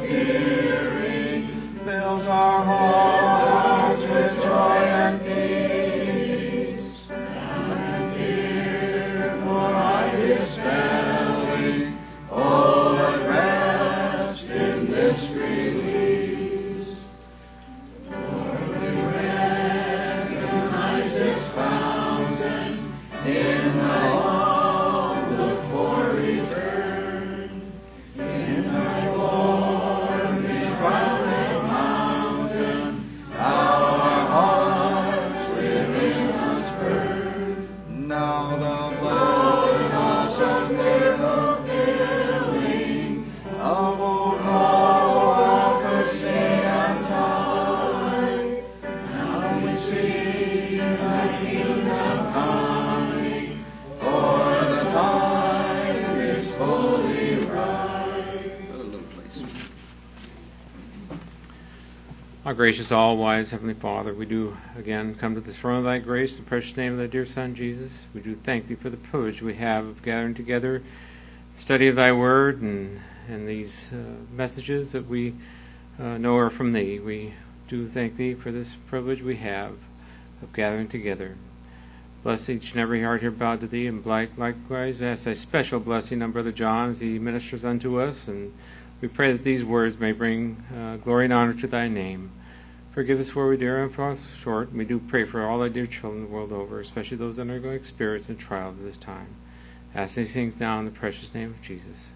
hearing fills our hearts with joy and peace, and fear for I dispelling, oh, but rest in this release. For we recognize its fountain in thy home, look for return. In thy glory, crowning mountain, our hearts within us burn. Now the blessed and miracle filling of old Rome could sing untied. Now we see thy kingdom coming, for the time is fully ripe. Our gracious, all-wise Heavenly Father, we do again come to the throne of thy grace, in the precious name of thy dear Son, Jesus. We do thank thee for the privilege we have of gathering together, study of thy word, and these messages that we know are from thee. We do thank thee for this privilege we have of gathering together. Bless each and every heart here bowed to thee, and likewise ask thy special blessing on Brother John as he ministers unto us, and we pray that these words may bring glory and honor to thy name. Forgive us where we dare and fall short. We do pray for all thy dear children the world over, especially those undergoing experience and trials at this time. Ask these things now in the precious name of Jesus.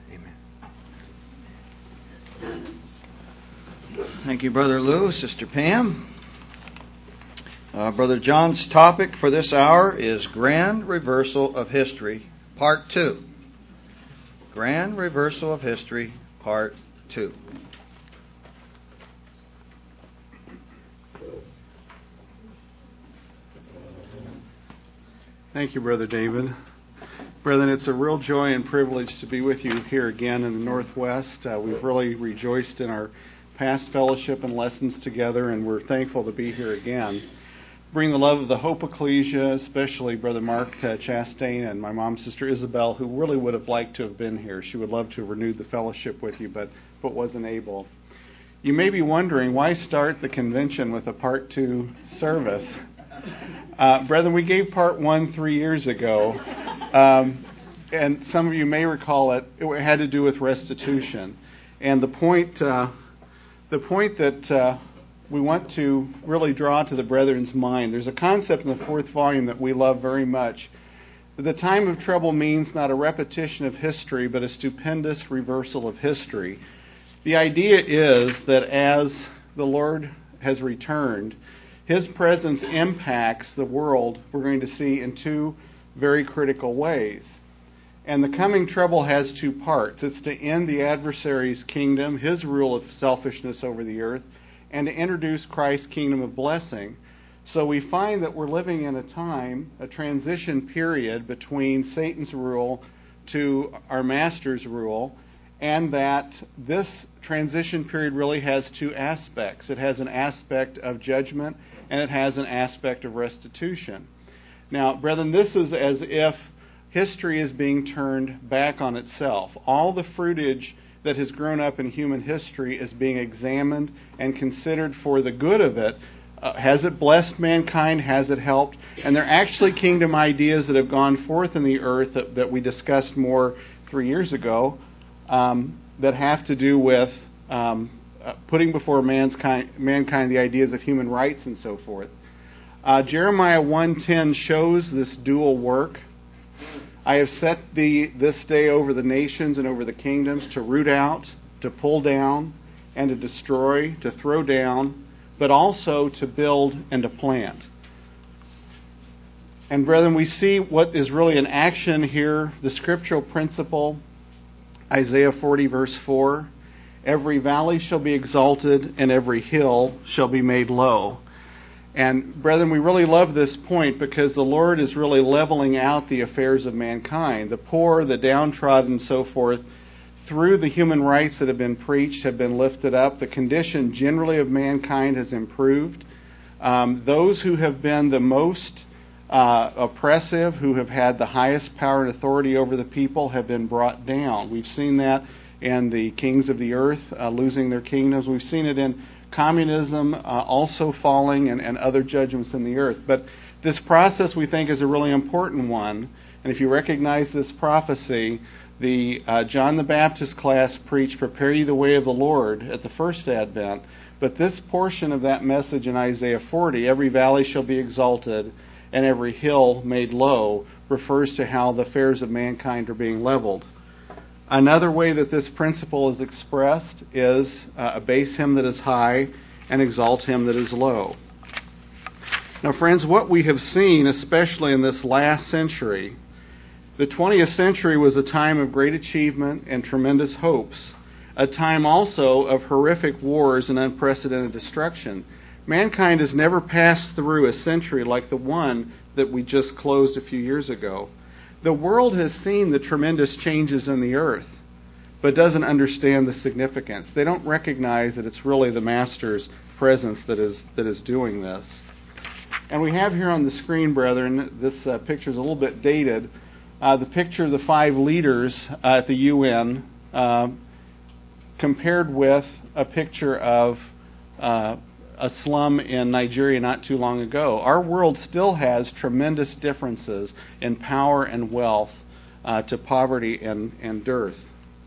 Amen. Thank you, Brother Lou, Sister Pam. Brother John's topic for this hour is Grand Reversal of History, Part 2. Grand Reversal of History, Part 2. Thank you, Brother David. Brethren, it's a real joy and privilege to be with you here again in the Northwest. We've really rejoiced in our past fellowship and lessons together, and we're thankful to be here again. Bring the love of the Hope Ecclesia, especially Brother Mark Chastain and my mom, Sister Isabel, who really would have liked to have been here. She would love to have renewed the fellowship with you, but wasn't able. You may be wondering, why start the convention with a Part 2 service? Brethren, we gave Part 1 3 years ago, and some of you may recall it had to do with restitution. And the point that we want to really draw to the brethren's mind, there's a concept in the 4th volume that we love very much. The time of trouble means not a repetition of history, but a stupendous reversal of history. The idea is that as the Lord has returned, His presence impacts the world we're going to see in 2 very critical ways. And the coming trouble has 2 parts. It's to end the adversary's kingdom, his rule of selfishness over the earth, and to introduce Christ's kingdom of blessing. So we find that we're living in a time, a transition period between Satan's rule to our Master's rule, and that this transition period really has 2 aspects. It has an aspect of judgment, and it has an aspect of restitution. Now, brethren, this is as if history is being turned back on itself. All the fruitage that has grown up in human history is being examined and considered for the good of it. Has it blessed mankind? Has it helped? And there are actually kingdom ideas that have gone forth in the earth that we discussed more 3 years ago that have to do with putting before mankind the ideas of human rights and so forth. Jeremiah 1:10 shows this dual work. I have set this day over the nations and over the kingdoms to root out, to pull down, and to destroy, to throw down, but also to build and to plant. And brethren, we see what is really in action here, the scriptural principle, Isaiah 40 verse 4, every valley shall be exalted and every hill shall be made low. And brethren, we really love this point because the Lord is really leveling out the affairs of mankind. The poor, the downtrodden, and so forth, through the human rights that have been preached, have been lifted up. The condition generally of mankind has improved. Those who have been the most oppressive, who have had the highest power and authority over the people, have been brought down. We've seen that and the kings of the earth losing their kingdoms. We've seen it in communism also falling and other judgments in the earth. But this process we think is a really important one. And if you recognize this prophecy, the John the Baptist class preached, "Prepare ye the way of the Lord" at the first advent. But this portion of that message in Isaiah 40, "Every valley shall be exalted and every hill made low," refers to how the affairs of mankind are being leveled. Another way that this principle is expressed is abase him that is high and exalt him that is low. Now, friends, what we have seen, especially in this last century, the 20th century was a time of great achievement and tremendous hopes, a time also of horrific wars and unprecedented destruction. Mankind has never passed through a century like the one that we just closed a few years ago. The world has seen the tremendous changes in the earth, but doesn't understand the significance. They don't recognize that it's really the Master's presence that is doing this. And we have here on the screen, brethren, this picture is a little bit dated, the picture of the 5 leaders at the UN compared with a picture of a slum in Nigeria not too long ago. Our world still has tremendous differences in power and wealth to poverty and dearth.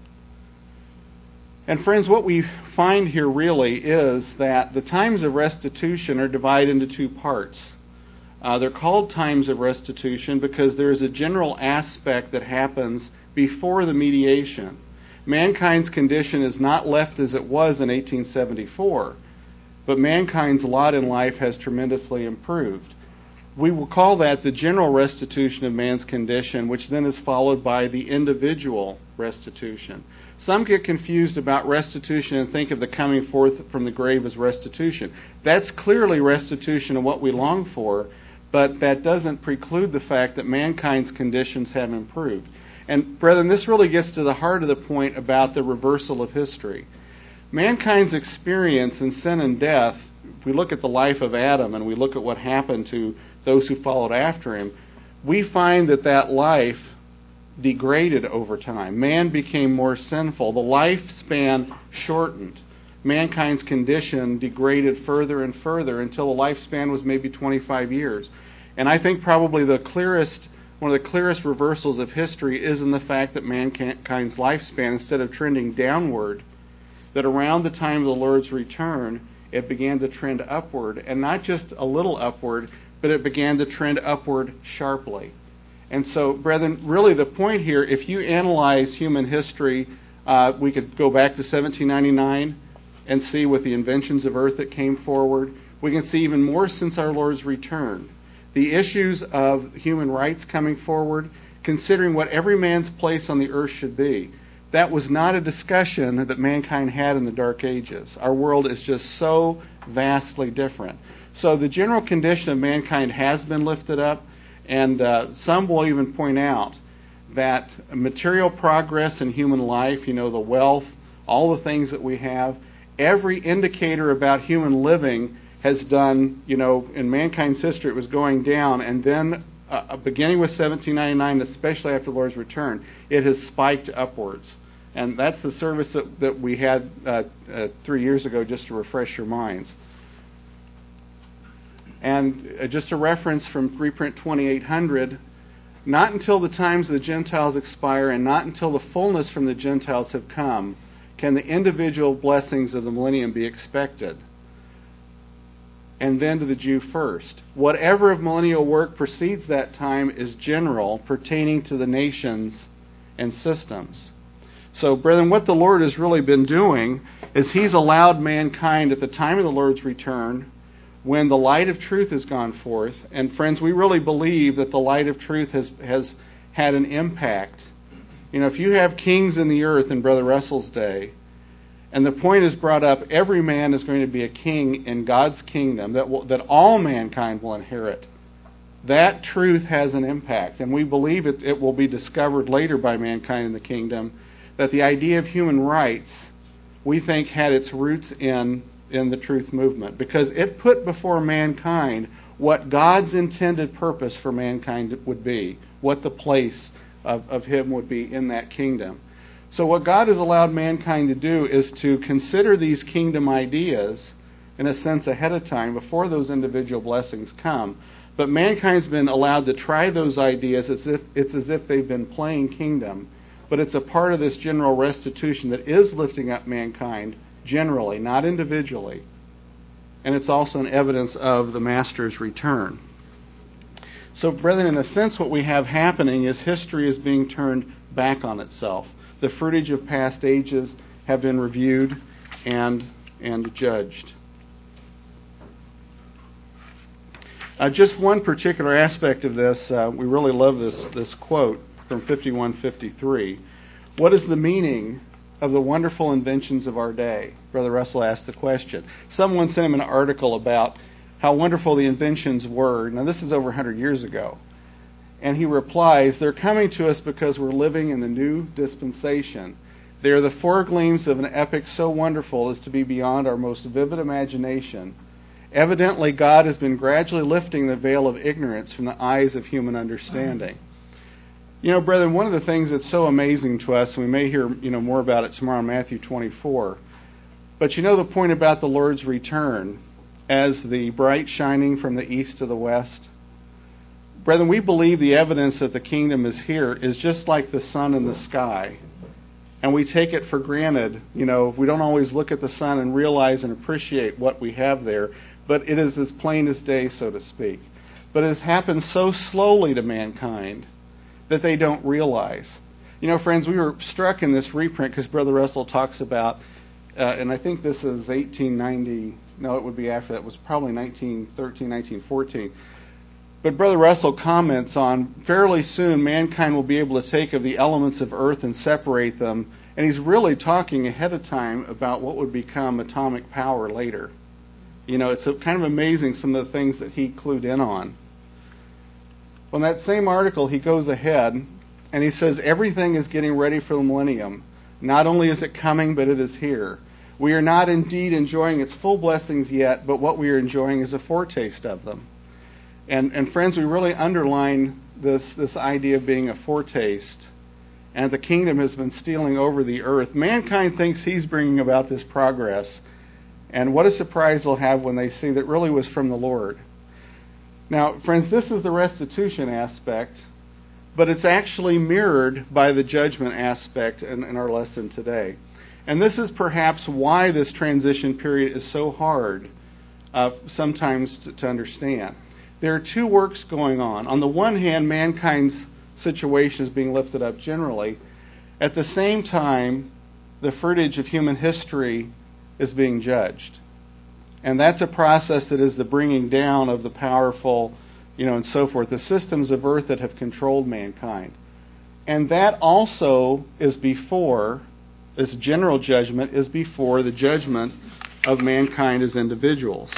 And friends, what we find here really is that the times of restitution are divided into 2 parts. They're called times of restitution because there is a general aspect that happens before the mediation. Mankind's condition is not left as it was in 1874, but mankind's lot in life has tremendously improved. We will call that the general restitution of man's condition, which then is followed by the individual restitution. Some get confused about restitution and think of the coming forth from the grave as restitution. That's clearly restitution of what we long for, but that doesn't preclude the fact that mankind's conditions have improved. And brethren, this really gets to the heart of the point about the reversal of history. Mankind's experience in sin and death, if we look at the life of Adam and we look at what happened to those who followed after him, we find that life degraded over time. Man became more sinful. The lifespan shortened. Mankind's condition degraded further and further until the lifespan was maybe 25 years. And I think probably one of the clearest reversals of history is in the fact that mankind's lifespan, instead of trending downward, that around the time of the Lord's return, it began to trend upward, and not just a little upward, but it began to trend upward sharply. And so, brethren, really the point here, if you analyze human history, we could go back to 1799 and see with the inventions of earth that came forward. We can see even more since our Lord's return. The issues of human rights coming forward, considering what every man's place on the earth should be. That was not a discussion that mankind had in the Dark Ages. Our world is just so vastly different. So the general condition of mankind has been lifted up, and some will even point out that material progress in human life, the wealth, all the things that we have, every indicator about human living has done, in mankind's history it was going down, and then beginning with 1799, especially after the Lord's return, it has spiked upwards. And that's the service that we had 3 years ago, just to refresh your minds. And just a reference from reprint 2800, not until the times of the Gentiles expire and not until the fullness from the Gentiles have come can the individual blessings of the millennium be expected. And then to the Jew first. Whatever of millennial work precedes that time is general, pertaining to the nations and systems. So, brethren, what the Lord has really been doing is He's allowed mankind at the time of the Lord's return, when the light of truth has gone forth. And friends, we really believe that the light of truth has had an impact. If you have kings in the earth in Brother Russell's day, and the point is brought up, every man is going to be a king in God's kingdom, that all mankind will inherit. That truth has an impact, and we believe it will be discovered later by mankind in the kingdom, that the idea of human rights, we think, had its roots in the truth movement, because it put before mankind what God's intended purpose for mankind would be, what the place of Him would be in that kingdom. So what God has allowed mankind to do is to consider these kingdom ideas, in a sense, ahead of time, before those individual blessings come. But mankind's been allowed to try those ideas. It's as if they've been playing kingdom. But it's a part of this general restitution that is lifting up mankind generally, not individually. And it's also an evidence of the Master's return. So, brethren, in a sense, what we have happening is history is being turned back on itself. The fruitage of past ages have been reviewed and judged. Just one particular aspect of this, we really love this quote from 51:53. What is the meaning of the wonderful inventions of our day? Brother Russell asked the question. Someone sent him an article about how wonderful the inventions were. Now, this is over 100 years ago. And he replies, they're coming to us because we're living in the new dispensation. They are the foregleams of an epic so wonderful as to be beyond our most vivid imagination. Evidently, God has been gradually lifting the veil of ignorance from the eyes of human understanding. You know, brethren, one of the things that's so amazing to us, and we may hear more about it tomorrow in Matthew 24, but the point about the Lord's return as the bright shining from the east to the west? Brethren, we believe the evidence that the kingdom is here is just like the sun in the sky. And we take it for granted. We don't always look at the sun and realize and appreciate what we have there, but it is as plain as day, so to speak. But it has happened so slowly to mankind that they don't realize. Friends, we were struck in this reprint because Brother Russell talks about, and I think this is 1890, no, it would be after that, it was probably 1913, 1914. But Brother Russell comments on, fairly soon mankind will be able to take of the elements of earth and separate them, and he's really talking ahead of time about what would become atomic power later. It's kind of amazing some of the things that he clued in on. Well, in that same article, he goes ahead and he says, everything is getting ready for the millennium. Not only is it coming, but it is here. We are not indeed enjoying its full blessings yet, but what we are enjoying is a foretaste of them. And friends, we really underline this idea of being a foretaste. And the kingdom has been stealing over the earth. Mankind thinks he's bringing about this progress. And what a surprise they'll have when they see that it really was from the Lord. Now, friends, this is the restitution aspect, but it's actually mirrored by the judgment aspect in our lesson today. And this is perhaps why this transition period is so hard sometimes to understand. There are two works going on. On the one hand, mankind's situation is being lifted up generally. At the same time, the fruitage of human history is being judged. And that's a process that is the bringing down of the powerful, and so forth, the systems of earth that have controlled mankind. And that also is before, this general judgment is before the judgment of mankind as individuals.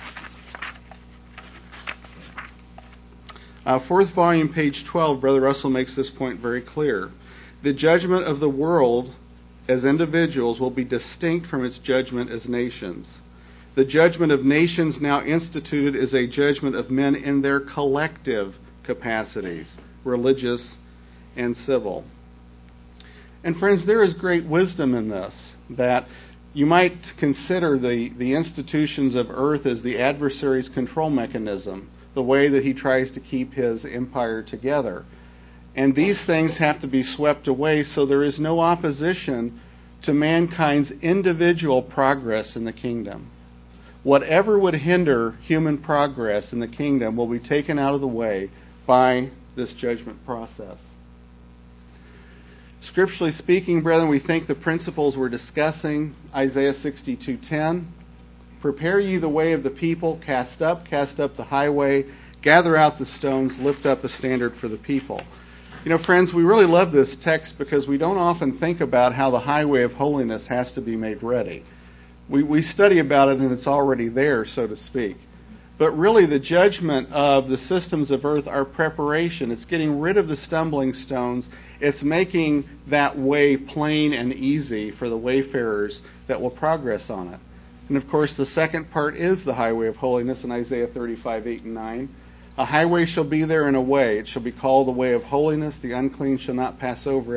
Fourth volume, page 12, Brother Russell makes this point very clear. The judgment of the world as individuals will be distinct from its judgment as nations. The judgment of nations now instituted is a judgment of men in their collective capacities, religious and civil. And friends, there is great wisdom in this, that you might consider the institutions of earth as the adversary's control mechanism, the way that he tries to keep his empire together. And these things have to be swept away so there is no opposition to mankind's individual progress in the kingdom. Whatever would hinder human progress in the kingdom will be taken out of the way by this judgment process. Scripturally speaking, brethren, we think the principles we're discussing, Isaiah 62:10, prepare ye the way of the people, cast up the highway, gather out the stones, lift up a standard for the people. Friends, we really love this text because we don't often think about how the highway of holiness has to be made ready. We study about it and it's already there, so to speak. But really the judgment of the systems of earth are preparation. It's getting rid of the stumbling stones. It's making that way plain and easy for the wayfarers that will progress on it. And of course the second part is the highway of holiness in Isaiah 35:8 and 9. A highway shall be there and a way. It shall be called the way of holiness. The unclean shall not pass over it.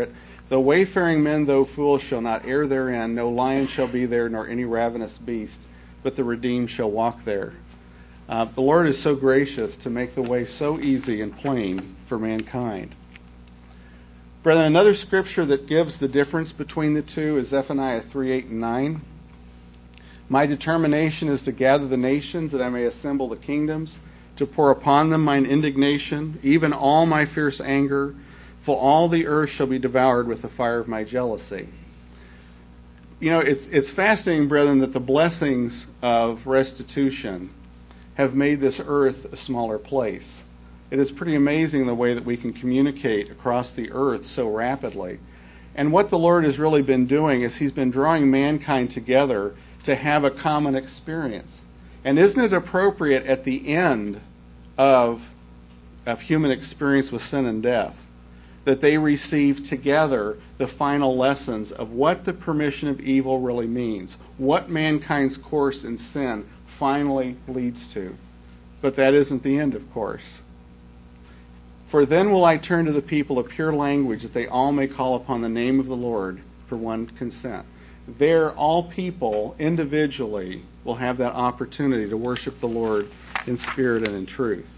Though wayfaring men, though fools, shall not err therein. No lion shall be there, nor any ravenous beast, but the redeemed shall walk there. The Lord is so gracious to make the way so easy and plain for mankind. Brethren, another scripture that gives the difference between the two is Zephaniah 3:8-9. My determination is to gather the nations, that I may assemble the kingdoms, to pour upon them mine indignation, even all my fierce anger, for all the earth shall be devoured with the fire of my jealousy. You know, it's fascinating, brethren, that the blessings of restitution have made this earth a smaller place. It is pretty amazing the way that we can communicate across the earth so rapidly. And what the Lord has really been doing is He's been drawing mankind together to have a common experience. And isn't it appropriate at the end of human experience with sin and death that they receive together the final lessons of what the permission of evil really means, what mankind's course in sin finally leads to? But that isn't the end, of course. For then will I turn to the people a pure language, that they all may call upon the name of the Lord for one consent. There, all people individually will have that opportunity to worship the Lord in spirit and in truth.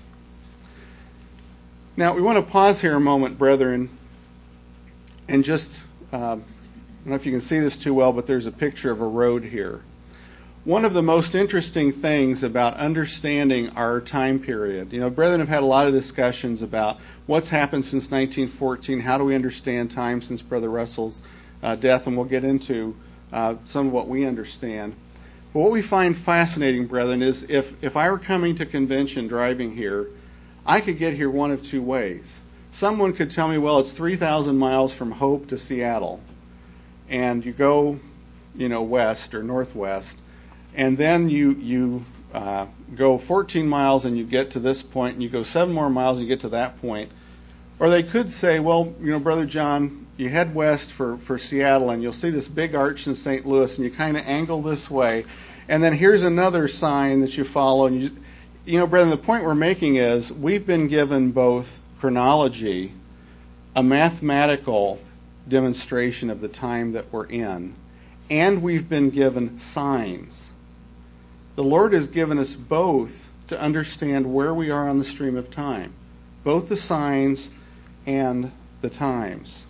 Now, we want to pause here a moment, brethren, and just, I don't know if you can see this too well, but there's a picture of a road here. One of the most interesting things about understanding our time period, brethren have had a lot of discussions about what's happened since 1914, how do we understand time since Brother Russell's death, and we'll get into some of what we understand. But what we find fascinating, brethren, is if I were coming to convention driving here, I could get here one of two ways. Someone could tell me, well, it's 3,000 miles from Hope to Seattle, and you go, west or northwest, and then you go 14 miles and you get to this point, and you go 7 more miles and you get to that point. Or they could say, well, Brother John, you head west for Seattle, and you'll see this big arch in St. Louis, and you kind of angle this way, and then here's another sign that you follow. And brethren, the point we're making is we've been given both chronology, a mathematical demonstration of the time that we're in, and we've been given signs. The Lord has given us both to understand where we are on the stream of time, both the signs and the times.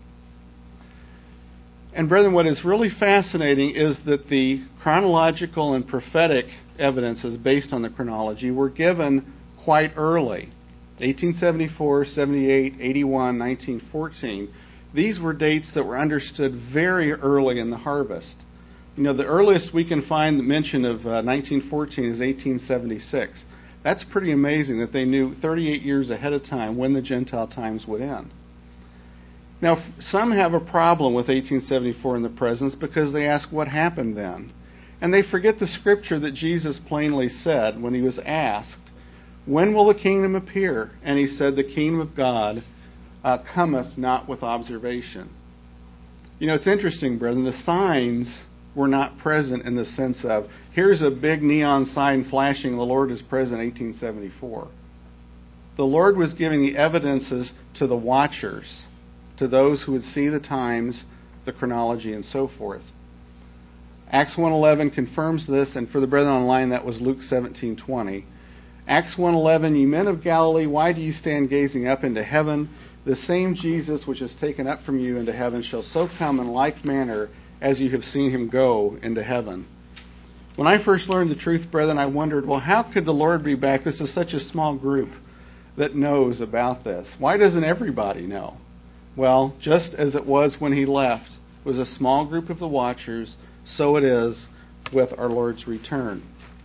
And brethren, what is really fascinating is that the chronological and prophetic evidences based on the chronology were given quite early. 1874, 78, 81, 1914. These were dates that were understood very early in the harvest. The earliest we can find the mention of 1914 is 1876. That's pretty amazing that they knew 38 years ahead of time when the Gentile times would end. Now, some have a problem with 1874 in the presence because they ask what happened then. And they forget the scripture that Jesus plainly said when he was asked, when will the kingdom appear? And he said, the kingdom of God cometh not with observation. It's interesting, brethren, the signs were not present in the sense of, here's a big neon sign flashing, the Lord is present in 1874. The Lord was giving the evidences to the watchers, to those who would see the times, the chronology, and so forth. Acts 1:11 confirms this, and for the brethren online, that was Luke 17:20. Acts 1:11, ye men of Galilee, why do you stand gazing up into heaven? The same Jesus which is taken up from you into heaven shall so come in like manner as you have seen him go into heaven. When I first learned the truth, brethren, I wondered, well, how could the Lord be back? This is such a small group that knows about this. Why doesn't everybody know? Well, just as it was when he left, it was a small group of the watchers, so it is with our Lord's return.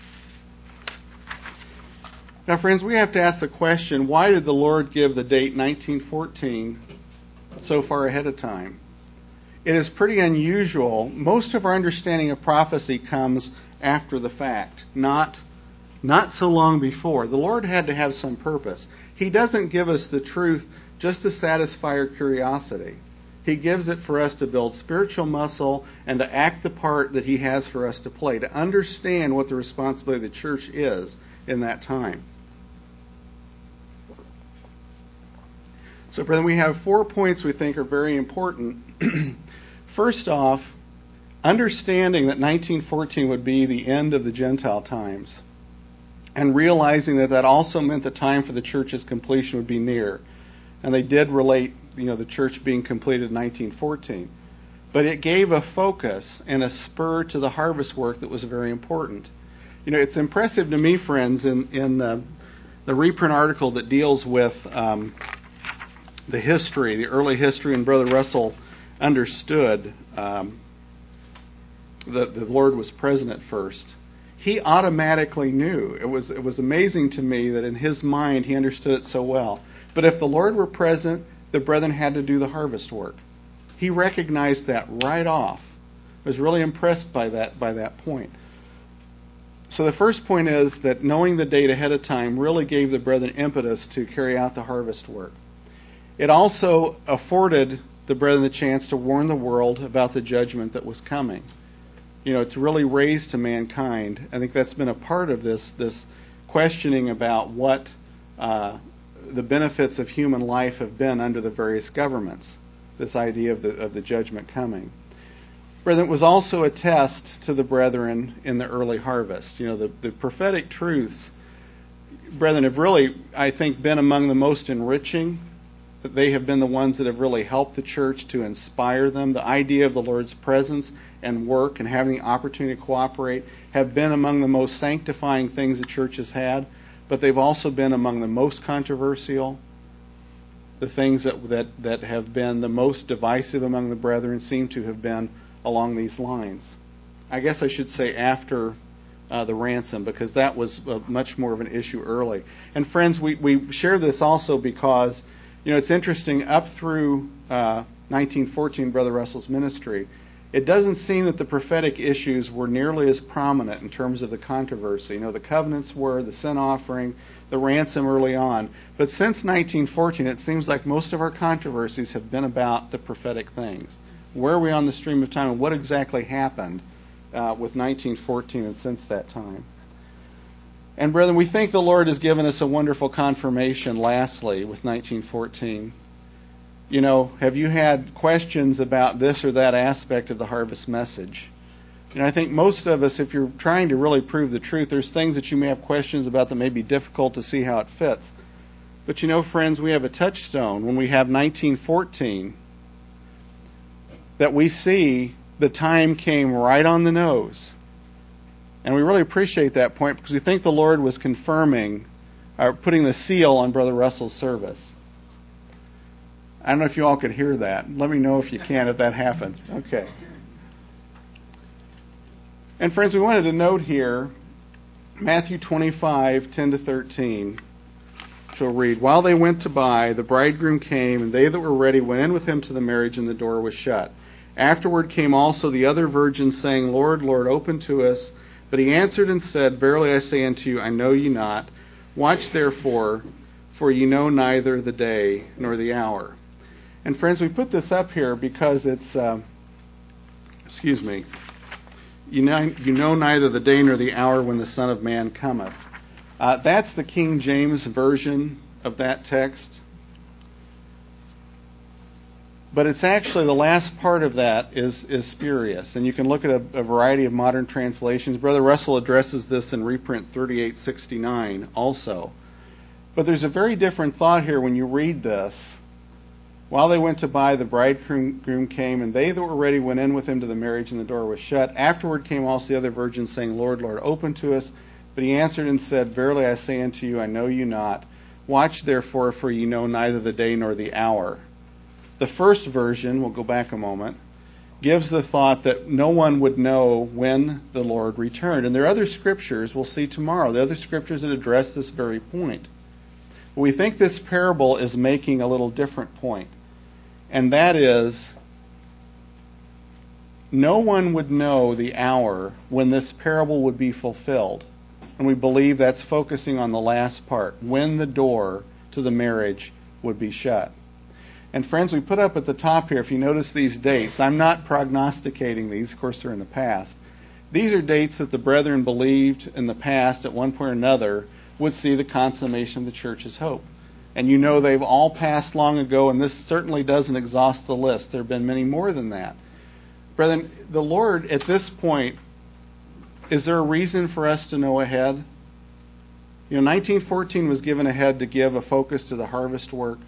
Now, friends, we have to ask the question, why did the Lord give the date 1914 so far ahead of time? It is pretty unusual. Most of our understanding of prophecy comes after the fact, not so long before. The Lord had to have some purpose. He doesn't give us the truth just to satisfy our curiosity. He gives it for us to build spiritual muscle and to act the part that he has for us to play, to understand what the responsibility of the church is in that time. So, brethren, we have 4 points we think are very important. First off, understanding that 1914 would be the end of the Gentile times, and realizing that that also meant the time for the church's completion would be near. And they did relate, the church being completed in 1914. But it gave a focus and a spur to the harvest work that was very important. It's impressive to me, friends, in the reprint article that deals with the history, the early history, and Brother Russell understood the Lord was present at first. He automatically knew. It was amazing to me that in his mind he understood it so well. But if the Lord were present, the brethren had to do the harvest work. He recognized that right off. I was really impressed by that point. So the first point is that knowing the date ahead of time really gave the brethren impetus to carry out the harvest work. It also afforded the brethren the chance to warn the world about the judgment that was coming. It's really raised to mankind. I think that's been a part of this questioning about what the benefits of human life have been under the various governments. This idea of the judgment coming. Brethren, it was also a test to the brethren in the early harvest. The prophetic truths, brethren, have really, I think, been among the most enriching. That they have been the ones that have really helped the church to inspire them. The idea of the Lord's presence and work and having the opportunity to cooperate have been among the most sanctifying things the church has had, but they've also been among the most controversial. The things that have been the most divisive among the brethren seem to have been along these lines. I guess I should say after the ransom, because that was much more of an issue early. And friends, we share this also because it's interesting, up through 1914, Brother Russell's ministry, it doesn't seem that the prophetic issues were nearly as prominent in terms of the controversy. The covenants were, the sin offering, the ransom early on. But since 1914, it seems like most of our controversies have been about the prophetic things. Where are we on the stream of time, and what exactly happened with 1914 and since that time? And brethren, we think the Lord has given us a wonderful confirmation, lastly, with 1914. Have you had questions about this or that aspect of the harvest message? I think most of us, if you're trying to really prove the truth, there's things that you may have questions about that may be difficult to see how it fits. But friends, we have a touchstone when we have 1914 that we see the time came right on the nose. And we really appreciate that point because we think the Lord was confirming, or putting the seal on Brother Russell's service. I don't know if you all could hear that. Let me know if you can, if that happens. Okay. And friends, we wanted to note here, Matthew 25, 10 to 13, which we'll read. While they went to buy, the bridegroom came, and they that were ready went in with him to the marriage, and the door was shut. Afterward came also the other virgins, saying, Lord, Lord, open to us. But he answered and said, Verily I say unto you, I know you not. Watch therefore, for ye know neither the day nor the hour. And friends, we put this up here because it's, you know neither the day nor the hour when the Son of Man cometh. That's the King James version of that text. But it's actually, the last part of that is spurious. And you can look at a variety of modern translations. Brother Russell addresses this in reprint 3869 also. But there's a very different thought here when you read this. While they went to buy, the bridegroom came, and they that were ready went in with him to the marriage, and the door was shut. Afterward came also the other virgins, saying, Lord, Lord, open to us. But he answered and said, Verily I say unto you, I know you not. Watch therefore, for ye know neither the day nor the hour. The first version, we'll go back a moment, gives the thought that no one would know when the Lord returned. And there are other scriptures, we'll see tomorrow, the other scriptures that address this very point. We think this parable is making a little different point. And that is, no one would know the hour when this parable would be fulfilled. And we believe that's focusing on the last part, when the door to the marriage would be shut. And friends, we put up at the top here, if you notice these dates, I'm not prognosticating these, of course they're in the past. These are dates that the brethren believed in the past at one point or another would see the consummation of the church's hope. And you know they've all passed long ago, and this certainly doesn't exhaust the list. There have been many more than that. Brethren, the Lord, at this point, is there a reason for us to know ahead? 1914 was given ahead to give a focus to the harvest work.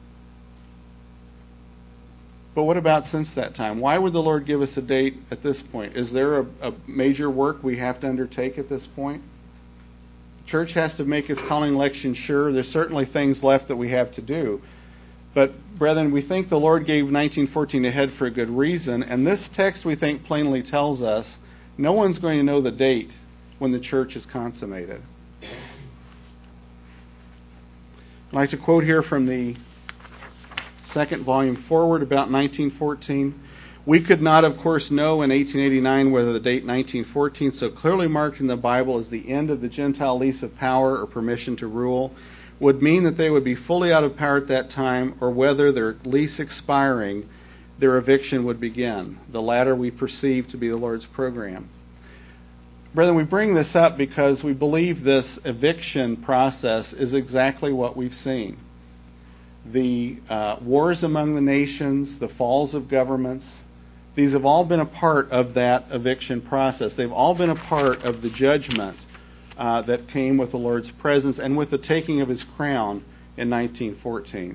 But what about since that time? Why would the Lord give us a date at this point? Is there a major work we have to undertake at this point? The church has to make its calling election sure. There's certainly things left that we have to do. But, brethren, we think the Lord gave 1914 ahead for a good reason. And this text, we think, plainly tells us no one's going to know the date when the church is consummated. I'd like to quote here from the second volume forward about 1914. We could not, of course, know in 1889 whether the date 1914, so clearly marked in the Bible as the end of the Gentile lease of power or permission to rule, would mean that they would be fully out of power at that time, or whether their lease expiring, their eviction would begin. The latter we perceive to be the Lord's program. Brethren, we bring this up because we believe this eviction process is exactly what we've seen. The wars among the nations, the falls of governments, these have all been a part of that eviction process. They've all been a part of the judgment that came with the Lord's presence and with the taking of His crown in 1914.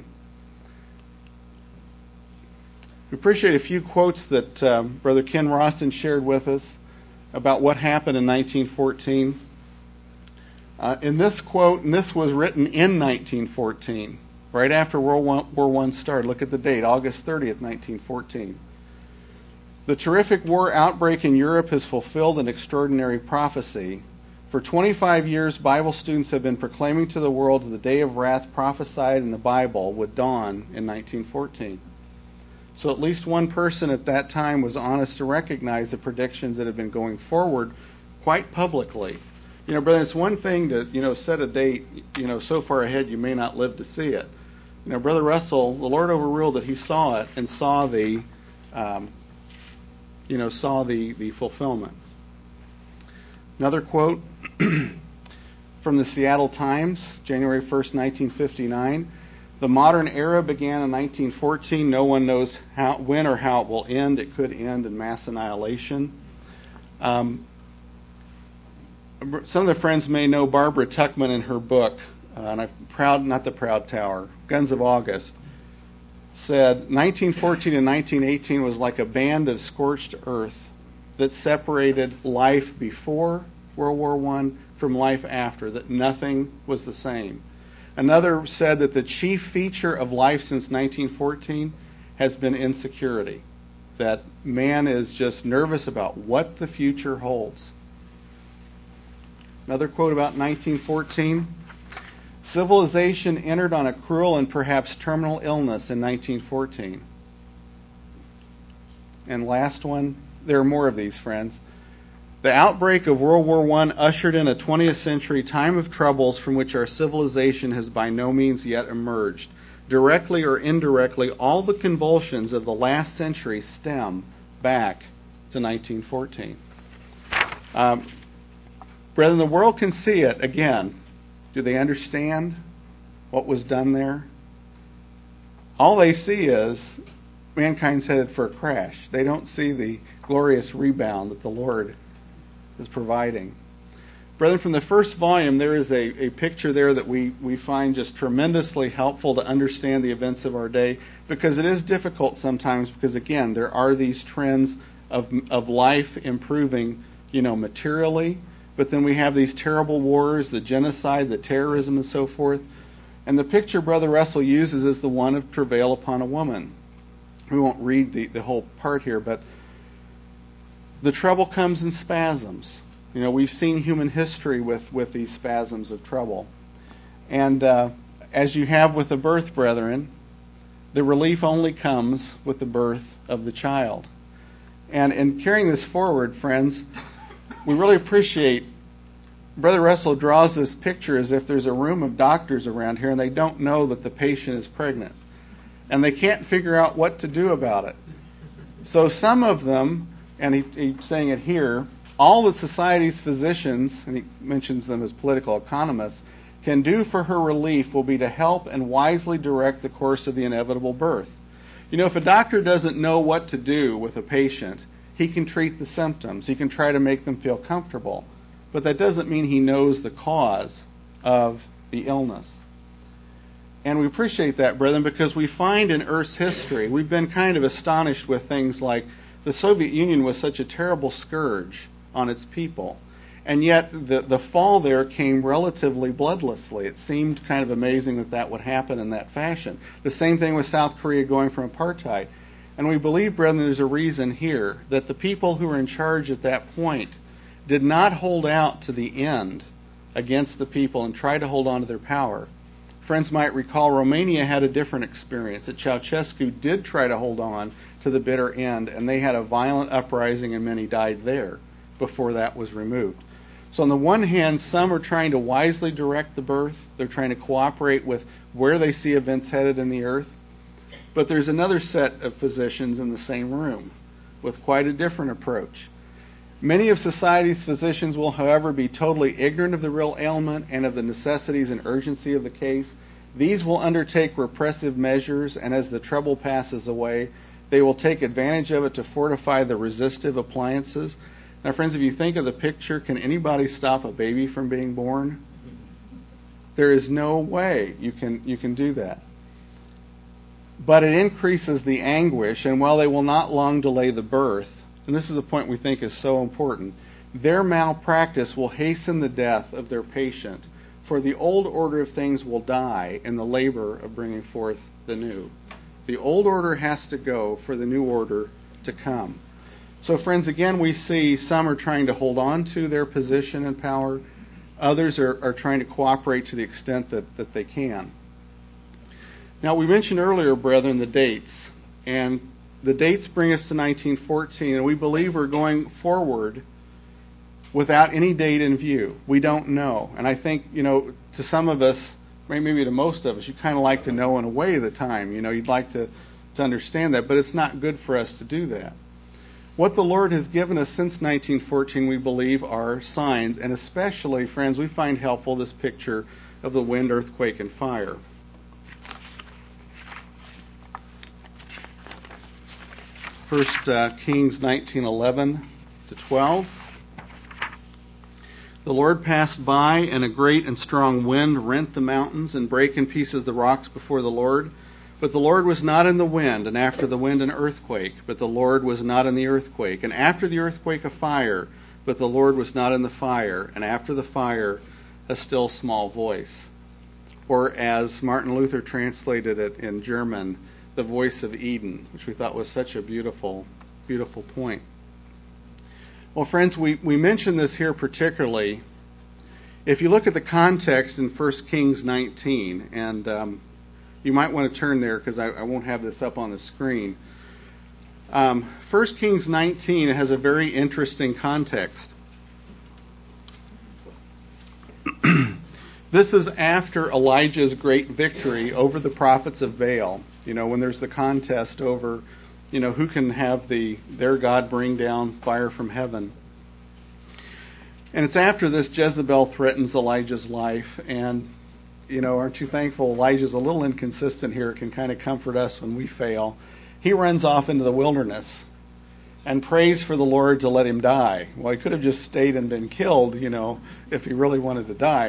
We appreciate a few quotes that Brother Ken Rawson shared with us about what happened in 1914. In this quote, and this was written in 1914, right after World War I started. Look at the date, August 30th, 1914. The terrific war outbreak in Europe has fulfilled an extraordinary prophecy. For 25 years, Bible students have been proclaiming to the world that the day of wrath prophesied in the Bible would dawn in 1914. So at least one person at that time was honest to recognize the predictions that have been going forward quite publicly. Brother, it's one thing to, set a date, so far ahead you may not live to see it. Brother Russell, the Lord overruled that he saw it and saw the fulfillment. Another quote from the Seattle Times, January 1st, 1959. The modern era began in 1914. No one knows when or how it will end. It could end in mass annihilation. Some of the friends may know Barbara Tuchman in her book, Guns of August, said 1914 and 1918 was like a band of scorched earth that separated life before World War I from life after, that nothing was the same. Another said that the chief feature of life since 1914 has been insecurity, that man is just nervous about what the future holds. Another quote about 1914. Civilization entered on a cruel and perhaps terminal illness in 1914. And last one, there are more of these, friends. The outbreak of World War I ushered in a 20th century time of troubles from which our civilization has by no means yet emerged. Directly or indirectly, all the convulsions of the last century stem back to 1914. Brethren, the world can see it again. Do they understand what was done there? All they see is mankind's headed for a crash. They don't see the glorious rebound that the Lord is providing. Brethren, from the first volume, there is a picture there that we find just tremendously helpful to understand the events of our day, because it is difficult sometimes, because again, there are these trends of life improving, materially, but then we have these terrible wars, the genocide, the terrorism, and so forth. And the picture Brother Russell uses is the one of travail upon a woman. We won't read the whole part here, but the trouble comes in spasms. We've seen human history with these spasms of trouble. And as you have with the birth, brethren, the relief only comes with the birth of the child. And in carrying this forward, friends, we really appreciate Brother Russell draws this picture as if there's a room of doctors around here and they don't know that the patient is pregnant. And they can't figure out what to do about it. So some of them, and he's saying it here, all the society's physicians, and he mentions them as political economists, can do for her relief will be to help and wisely direct the course of the inevitable birth. You know, if a doctor doesn't know what to do with a patient, he can treat the symptoms. He can try to make them feel comfortable. But that doesn't mean he knows the cause of the illness. And we appreciate that, brethren, because we find in Earth's history, we've been kind of astonished with things like the Soviet Union was such a terrible scourge on its people. And yet the fall there came relatively bloodlessly. It seemed kind of amazing that that would happen in that fashion. The same thing with South Korea going from apartheid. And we believe, brethren, there's a reason here that the people who were in charge at that point did not hold out to the end against the people and try to hold on to their power. Friends might recall Romania had a different experience, that Ceausescu did try to hold on to the bitter end, and they had a violent uprising and many died there before that was removed. So on the one hand, some are trying to wisely direct the birth. They're trying to cooperate with where they see events headed in the earth. But there's another set of physicians in the same room with quite a different approach. Many of society's physicians will, however, be totally ignorant of the real ailment and of the necessities and urgency of the case. These will undertake repressive measures, and as the trouble passes away, they will take advantage of it to fortify the resistive appliances. Now, friends, if you think of the picture, can anybody stop a baby from being born? There is no way you can do that. But it increases the anguish, and while they will not long delay the birth, and this is a point we think is so important, their malpractice will hasten the death of their patient, for the old order of things will die in the labor of bringing forth the new. The old order has to go for the new order to come. So, friends, again, we see some are trying to hold on to their position and power. Others are trying to cooperate to the extent that they can. Now, we mentioned earlier, brethren, the dates. And the dates bring us to 1914, and we believe we're going forward without any date in view. We don't know. And I think, to some of us, maybe to most of us, you kind of like to know in a way the time. You'd like to understand that, but it's not good for us to do that. What the Lord has given us since 1914, we believe, are signs, and especially, friends, we find helpful this picture of the wind, earthquake, and fire. 1 Kings 19:11-12. The Lord passed by, and a great and strong wind rent the mountains and brake in pieces the rocks before the Lord. But the Lord was not in the wind, and after the wind an earthquake, but the Lord was not in the earthquake. And after the earthquake a fire, but the Lord was not in the fire. And after the fire a still small voice. Or as Martin Luther translated it in German, the voice of Eden, which we thought was such a beautiful, beautiful point. Well, friends, we mention this here particularly. If you look at the context in 1 Kings 19, and you might want to turn there because I won't have this up on the screen. 1 Kings 19 has a very interesting context. This is after Elijah's great victory over the prophets of Baal. When there's the contest over, who can have their God bring down fire from heaven. And it's after this Jezebel threatens Elijah's life. And, aren't you thankful Elijah's a little inconsistent here. It can kind of comfort us when we fail. He runs off into the wilderness and prays for the Lord to let him die. Well, he could have just stayed and been killed, if he really wanted to die.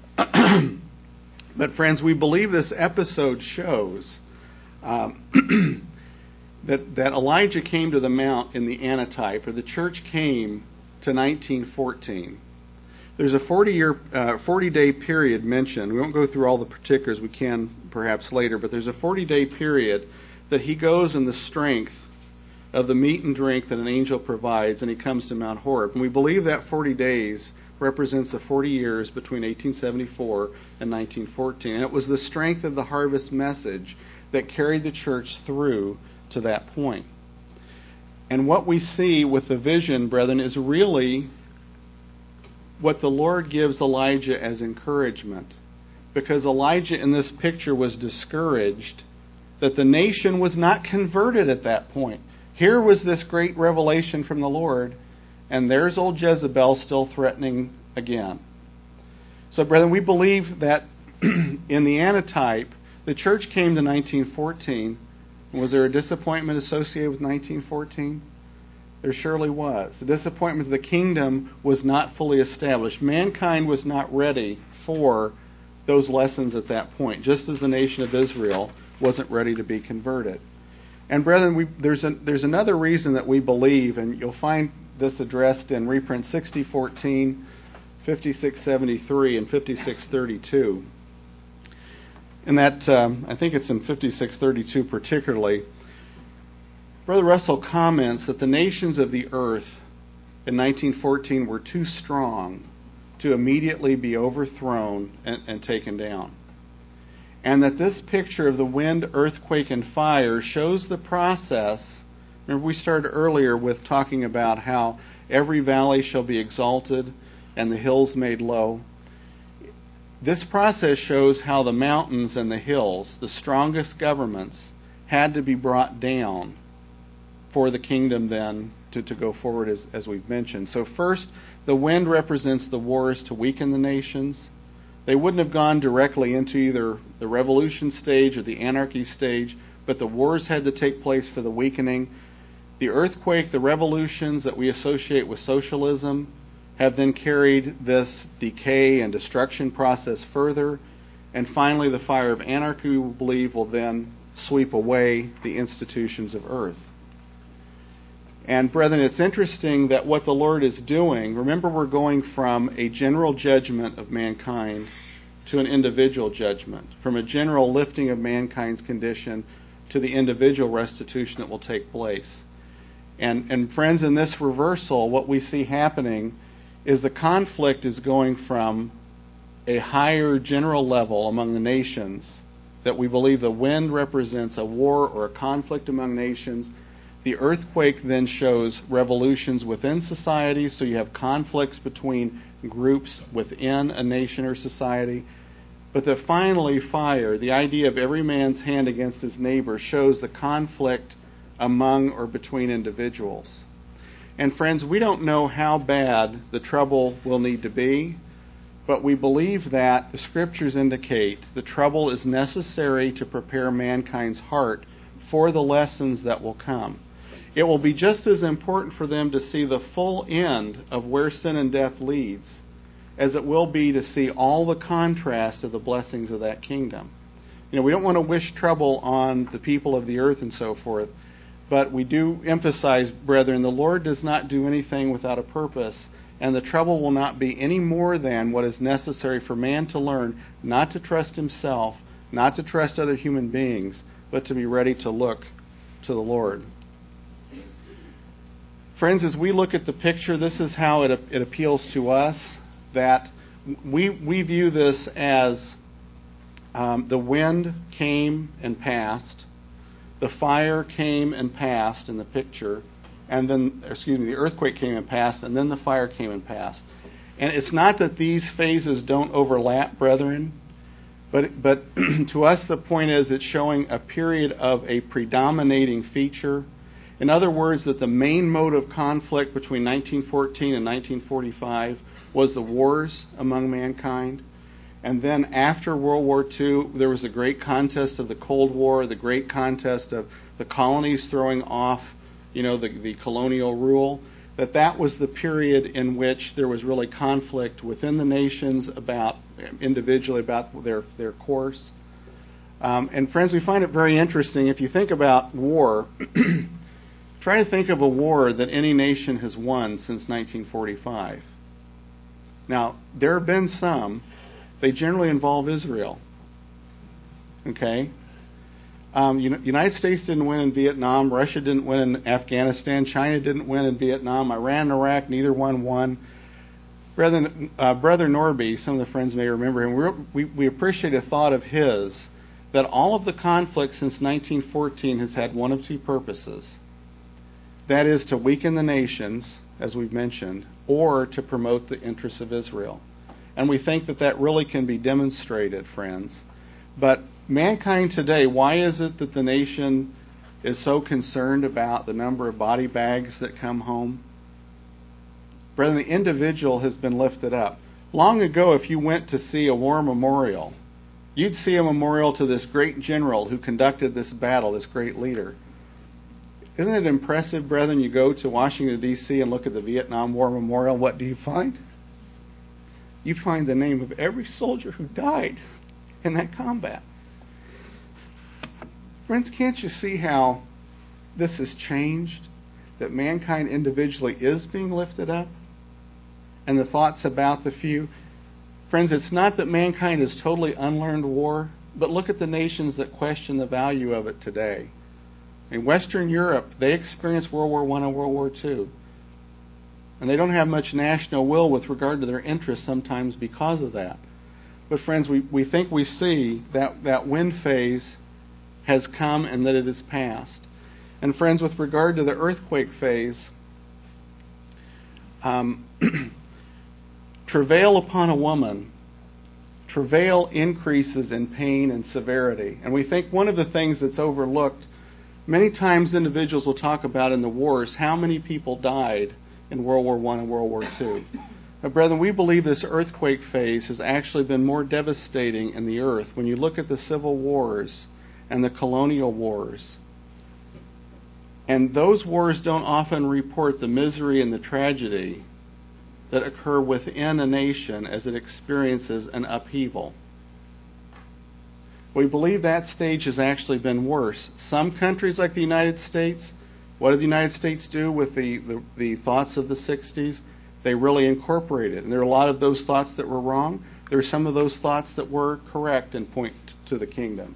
But friends, we believe this episode shows that Elijah came to the mount in the antitype, or the church came to 1914. There's a 40-day period mentioned. We won't go through all the particulars. We can perhaps later, but there's a 40-day period that he goes in the strength of the meat and drink that an angel provides, and he comes to Mount Horeb. And we believe that 40 days represents the 40 years between 1874 and 1914. And it was the strength of the harvest message that carried the church through to that point. And what we see with the vision, brethren, is really what the Lord gives Elijah as encouragement. Because Elijah in this picture was discouraged that the nation was not converted at that point. Here was this great revelation from the Lord, and there's old Jezebel still threatening again. So, brethren, we believe that in the antitype, the church came to 1914. Was there a disappointment associated with 1914? There surely was. The disappointment of the kingdom was not fully established. Mankind was not ready for those lessons at that point, just as the nation of Israel wasn't ready to be converted. And brethren, there's another reason that we believe, and you'll find this addressed in reprint 6014, 5673, and 5632. And that, I think it's in 5632 particularly, Brother Russell comments that the nations of the earth in 1914 were too strong to immediately be overthrown and taken down. And that this picture of the wind, earthquake, and fire shows the process. Remember, we started earlier with talking about how every valley shall be exalted and the hills made low. This process shows how the mountains and the hills, the strongest governments, had to be brought down for the kingdom then to go forward as we've mentioned. So first, the wind represents the wars to weaken the nations. They wouldn't have gone directly into either the revolution stage or the anarchy stage, but the wars had to take place for the weakening. The earthquake, the revolutions that we associate with socialism, have then carried this decay and destruction process further. And finally, the fire of anarchy, we believe, will then sweep away the institutions of earth. And brethren, it's interesting that what the Lord is doing, remember we're going from a general judgment of mankind to an individual judgment, from a general lifting of mankind's condition to the individual restitution that will take place. And friends, in this reversal, what we see happening is the conflict is going from a higher general level among the nations, that we believe the wind represents a war or a conflict among nations. The earthquake then shows revolutions within society, so you have conflicts between groups within a nation or society. But that finally fire, the idea of every man's hand against his neighbor, shows the conflict among or between individuals. And friends, we don't know how bad the trouble will need to be, but we believe that the scriptures indicate the trouble is necessary to prepare mankind's heart for the lessons that will come. It will be just as important for them to see the full end of where sin and death leads as it will be to see all the contrast of the blessings of that kingdom. You know, we don't want to wish trouble on the people of the earth and so forth, but we do emphasize, brethren, the Lord does not do anything without a purpose, and the trouble will not be any more than what is necessary for man to learn not to trust himself, not to trust other human beings, but to be ready to look to the Lord. Friends, as we look at the picture, this is how it appeals to us, that we view this as the wind came and passed, the fire came and passed in the picture, and then, the earthquake came and passed, and then the fire came and passed. And it's not that these phases don't overlap, brethren, but to us the point is it's showing a period of a predominating feature. In other words, that the main mode of conflict between 1914 and 1945 was the wars among mankind. And then after World War II, there was a great contest of the Cold War, the great contest of the colonies throwing off, the colonial rule. That was the period in which there was really conflict within the nations individually about their course. And friends, we find it very interesting. If you think about war, try to think of a war that any nation has won since 1945. Now, there have been some. They generally involve Israel. Okay? United States didn't win in Vietnam. Russia didn't win in Afghanistan. China didn't win in Vietnam. Iran and Iraq, neither one won. Brother Norby, some of the friends may remember him, we appreciate a thought of his, that all of the conflict since 1914 has had one of two purposes. That is to weaken the nations, as we've mentioned, or to promote the interests of Israel. And we think that really can be demonstrated, friends. But mankind today, why is it that the nation is so concerned about the number of body bags that come home? Brethren, the individual has been lifted up. Long ago, if you went to see a war memorial, you'd see a memorial to this great general who conducted this battle, this great leader. Isn't it impressive, brethren? You go to Washington, D.C. and look at the Vietnam War Memorial. What do you find? You find the name of every soldier who died in that combat. Friends, can't you see how this has changed? That mankind individually is being lifted up? And the thoughts about the few? Friends, it's not that mankind has totally unlearned war, but look at the nations that question the value of it today. In Western Europe, they experienced World War I and World War II. And they don't have much national will with regard to their interests sometimes because of that. But friends, we think we see that wind phase has come and that it is past. And friends, with regard to the earthquake phase, travail upon a woman, travail increases in pain and severity. And we think one of the things that's overlooked, many times individuals will talk about in the wars how many people died in World War I and World War II. But brethren, we believe this earthquake phase has actually been more devastating in the earth. When you look at the civil wars and the colonial wars, and those wars don't often report the misery and the tragedy that occur within a nation as it experiences an upheaval. We believe that stage has actually been worse. Some countries like the United States, what did the United States do with the thoughts of the 60s? They really incorporated. And there are a lot of those thoughts that were wrong. There are some of those thoughts that were correct and point to the kingdom.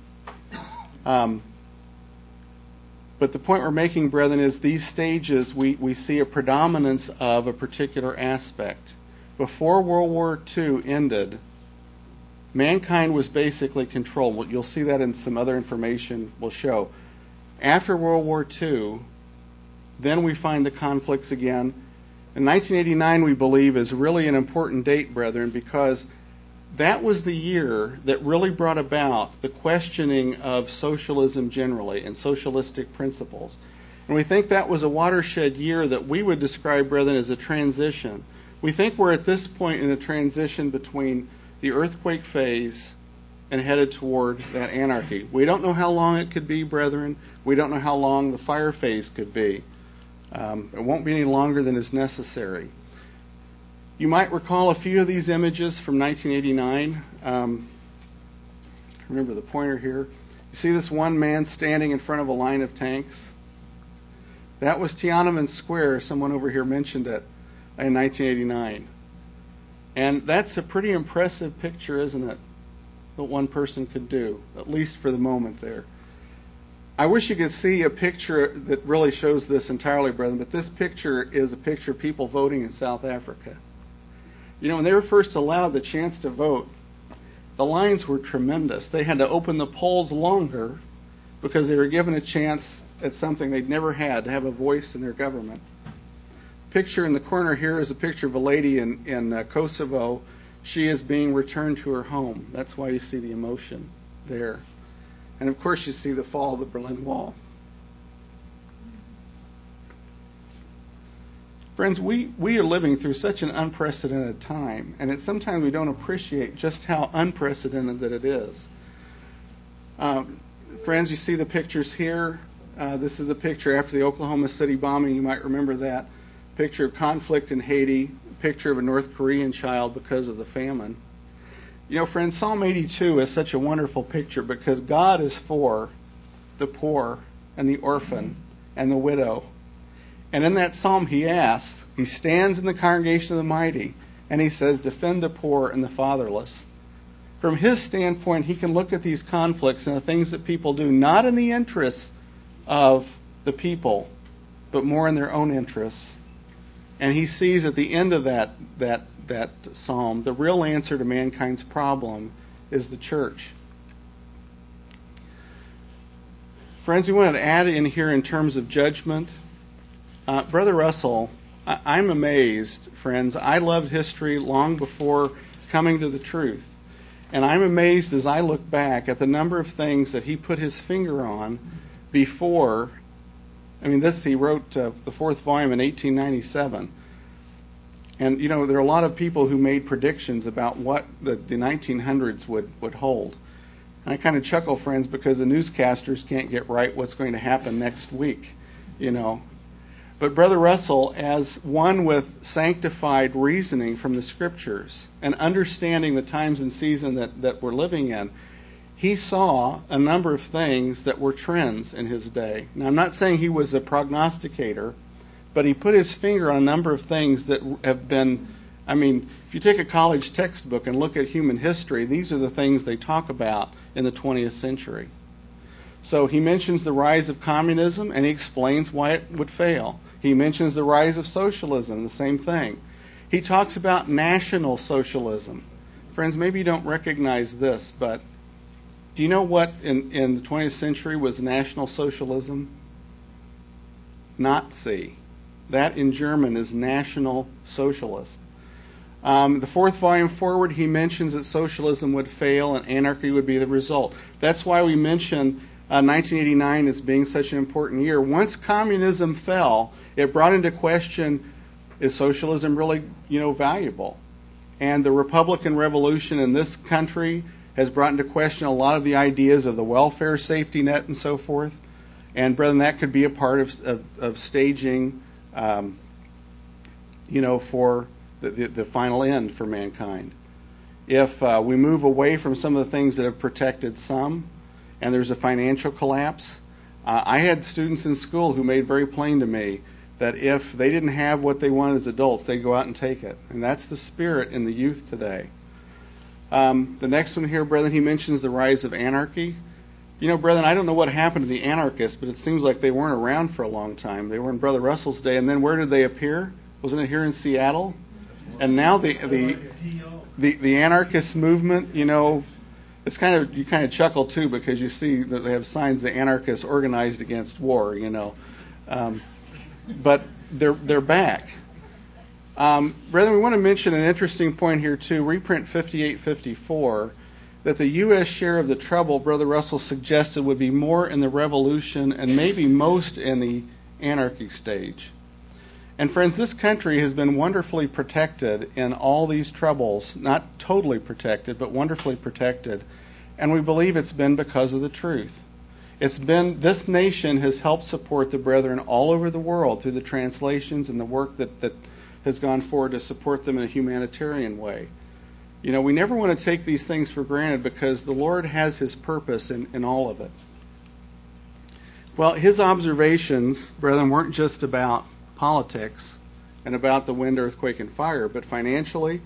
But the point we're making, brethren, is these stages we see a predominance of a particular aspect. Before World War II ended, mankind was basically controlled. You'll see that in some other information we'll show. After World War II, then we find the conflicts again. And 1989, we believe, is really an important date, brethren, because that was the year that really brought about the questioning of socialism generally and socialistic principles. And we think that was a watershed year that we would describe, brethren, as a transition. We think we're at this point in a transition between the earthquake phase and headed toward that anarchy. We don't know how long it could be, brethren. We don't know how long the fire phase could be. It won't be any longer than is necessary. You might recall a few of these images from 1989. Remember the pointer here. You see this one man standing in front of a line of tanks? That was Tiananmen Square. Someone over here mentioned it in 1989. And that's a pretty impressive picture, isn't it? That one person could do, at least for the moment there. I wish you could see a picture that really shows this entirely, brethren, but this picture is a picture of people voting in South Africa. You know, when they were first allowed the chance to vote, the lines were tremendous. They had to open the polls longer because they were given a chance at something they'd never had, to have a voice in their government. Picture in the corner here is a picture of a lady in Kosovo. She is being returned to her home. That's why you see the emotion there. And of course you see the fall of the Berlin Wall. Friends, we are living through such an unprecedented time, and sometimes we don't appreciate just how unprecedented that it is. Friends, you see the pictures here. This is a picture after the Oklahoma City bombing. You might remember that. Picture of conflict in Haiti. A picture of a North Korean child because of the famine. You know, friends, Psalm 82 is such a wonderful picture because God is for the poor and the orphan and the widow. And in that psalm he asks, he stands in the congregation of the mighty, and he says, defend the poor and the fatherless. From his standpoint, he can look at these conflicts and the things that people do, not in the interests of the people, but more in their own interests. And he sees at the end of that psalm, the real answer to mankind's problem is the church. Friends, we want to add in here in terms of judgment. Brother Russell, I'm amazed, friends. I loved history long before coming to the truth. And I'm amazed as I look back at the number of things that he put his finger on before. I mean, he wrote the fourth volume in 1897. And, there are a lot of people who made predictions about what the 1900s would hold. And I kind of chuckle, friends, because the newscasters can't get right what's going to happen next week, But Brother Russell, as one with sanctified reasoning from the Scriptures and understanding the times and season that we're living in, he saw a number of things that were trends in his day. Now, I'm not saying he was a prognosticator, but he put his finger on a number of things that have been, if you take a college textbook and look at human history, these are the things they talk about in the 20th century. So he mentions the rise of communism, and he explains why it would fail. He mentions the rise of socialism, the same thing. He talks about national socialism. Friends, maybe you don't recognize this, but do you know what in the 20th century was National Socialism? Nazi. That in German is National Socialist. The fourth volume forward, he mentions that socialism would fail and anarchy would be the result. That's why we mention 1989 as being such an important year. Once communism fell, it brought into question, is socialism really, valuable? And the Republican Revolution in this country has brought into question a lot of the ideas of the welfare safety net and so forth. And brethren, that could be a part of staging, for the final end for mankind. If we move away from some of the things that have protected some, and there's a financial collapse, I had students in school who made very plain to me that if they didn't have what they wanted as adults, they'd go out and take it. And that's the spirit in the youth today. The next one here, brethren, he mentions the rise of anarchy. Brethren, I don't know what happened to the anarchists, but it seems like they weren't around for a long time. They were in Brother Russell's day, and then where did they appear? Wasn't it here in Seattle? And now the anarchist movement, it's you kind of chuckle too, because you see that they have signs the anarchists organized against war, but they're back. Brethren, we want to mention an interesting point here too. Reprint 5854, that the U.S. share of the trouble, Brother Russell suggested, would be more in the revolution and maybe most in the anarchy stage. And friends, this country has been wonderfully protected in all these troubles, not totally protected, but wonderfully protected. And we believe it's been because of the truth. This nation has helped support the brethren all over the world through the translations and the work that has gone forward to support them in a humanitarian way. We never want to take these things for granted because the Lord has His purpose in all of it. Well, his observations, brethren, weren't just about politics and about the wind, earthquake, and fire, but financially.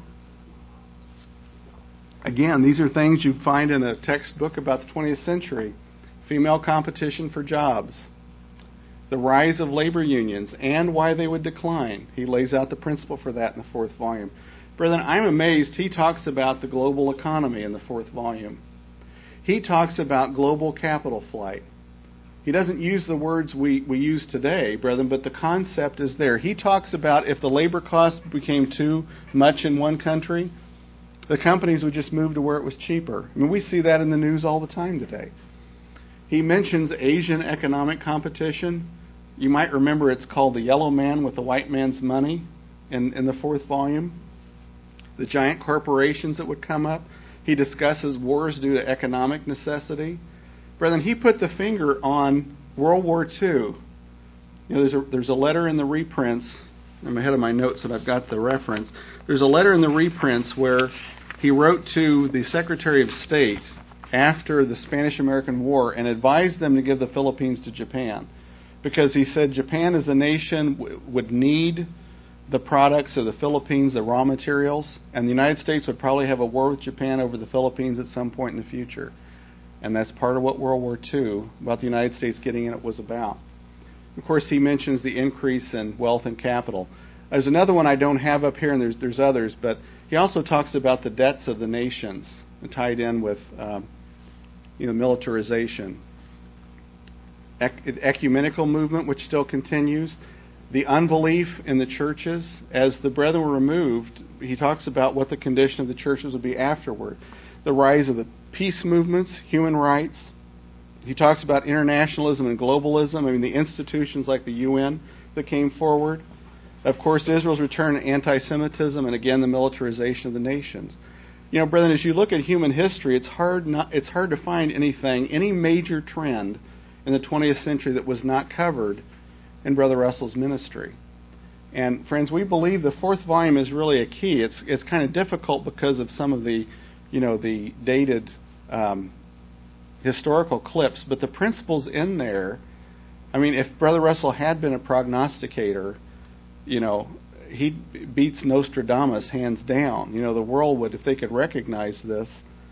Again, these are things you find in a textbook about the 20th century. Female competition for jobs, the rise of labor unions, and why they would decline. He lays out the principle for that in the fourth volume. Brethren, I'm amazed he talks about the global economy in the fourth volume. He talks about global capital flight. He doesn't use the words we use today, brethren, but the concept is there. He talks about if the labor cost became too much in one country, the companies would just move to where it was cheaper. We see that in the news all the time today. He mentions Asian economic competition. You might remember it's called the yellow man with the white man's money in the fourth volume. The giant corporations that would come up. He discusses wars due to economic necessity. Brethren, he put the finger on World War II. There's a letter in the reprints. I'm ahead of my notes, but I've got the reference. There's a letter in the reprints where he wrote to the Secretary of State after the Spanish-American War and advised them to give the Philippines to Japan, because he said Japan as a nation would need the products of the Philippines, the raw materials, and the United States would probably have a war with Japan over the Philippines at some point in the future. And that's part of what World War II, about the United States getting in it, was about. Of course, he mentions the increase in wealth and capital. There's another one I don't have up here, and there's others, but he also talks about the debts of the nations, tied in with militarization. Ecumenical movement, which still continues. The unbelief in the churches. As the brethren were removed, he talks about what the condition of the churches would be afterward. The rise of the peace movements, human rights. He talks about internationalism and globalism. The institutions like the UN that came forward. Of course, Israel's return to anti-Semitism and again the militarization of the nations. You know, brethren, as you look at human history, it's hard to find any major trend in the 20th century that was not covered in Brother Russell's ministry. And friends, we believe the fourth volume is really a key. It's kind of difficult because of some of the, the dated historical clips, but the principles in there. I mean, if Brother Russell had been a prognosticator, he beats Nostradamus hands down. The world would, if they could recognize this,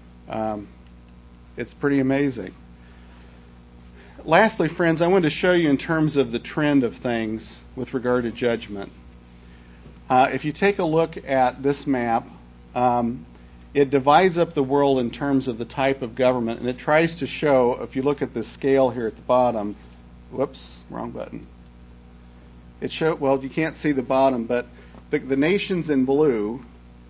it's pretty amazing. Lastly, friends, I want to show you in terms of the trend of things with regard to judgment. If you take a look at this map, it divides up the world in terms of the type of government, and it tries to show, if you look at the scale here at the bottom, whoops, wrong button. You can't see the bottom, but the nations in blue,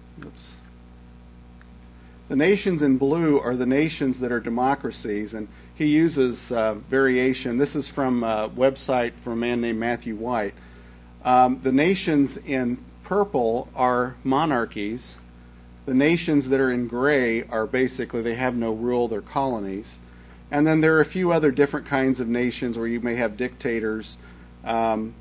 the nations in blue are the nations that are democracies, and he uses variation. This is from a website from a man named Matthew White. The nations in purple are monarchies. The nations that are in gray are basically, they have no rule, they're colonies. And then there are a few other different kinds of nations where you may have dictators. We'll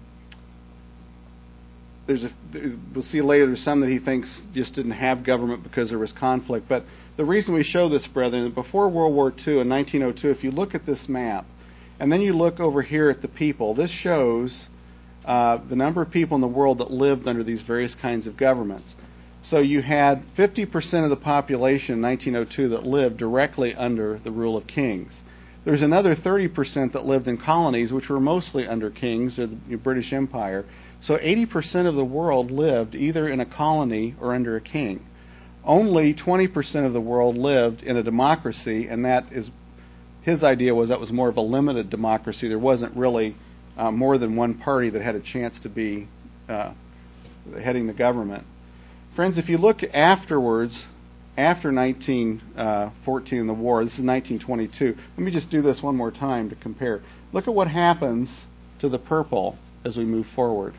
see later there's some that he thinks just didn't have government because there was conflict. But the reason we show this, brethren, before World War II in 1902, if you look at this map, and then you look over here at the people, this shows the number of people in the world that lived under these various kinds of governments. So you had 50% of the population in 1902 that lived directly under the rule of kings. There's another 30% that lived in colonies, which were mostly under kings or the British Empire. So 80% of the world lived either in a colony or under a king. Only 20% of the world lived in a democracy, and his idea was that was more of a limited democracy. There wasn't really more than one party that had a chance to be heading the government. Friends, if you look afterwards, after 1914, the war, this is 1922. Let me just do this one more time to compare. Look at what happens to the purple as we move forward.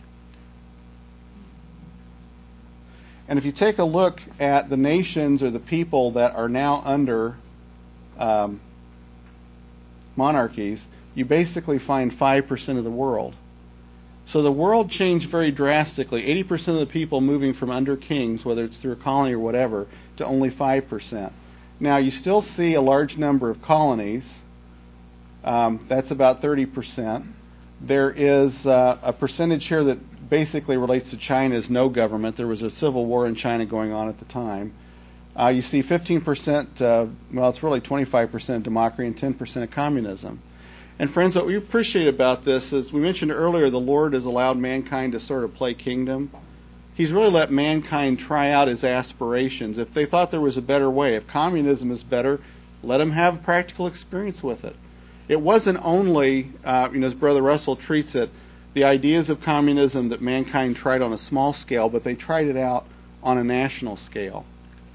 And if you take a look at the nations or the people that are now under monarchies, you basically find 5% of the world. So the world changed very drastically. 80% of the people moving from under kings, whether it's through a colony or whatever, to only 5%. Now, you still see a large number of colonies. That's about 30%. There is a percentage here that basically relates to China's no government. There was a civil war in China going on at the time. You see 15%, it's really 25% democracy and 10% of communism. And friends, what we appreciate about this is, we mentioned earlier, the Lord has allowed mankind to sort of play kingdom. He's really let mankind try out his aspirations. If they thought there was a better way, if communism is better, let them have practical experience with it. It wasn't only, as Brother Russell treats it, the ideas of communism that mankind tried on a small scale, but they tried it out on a national scale.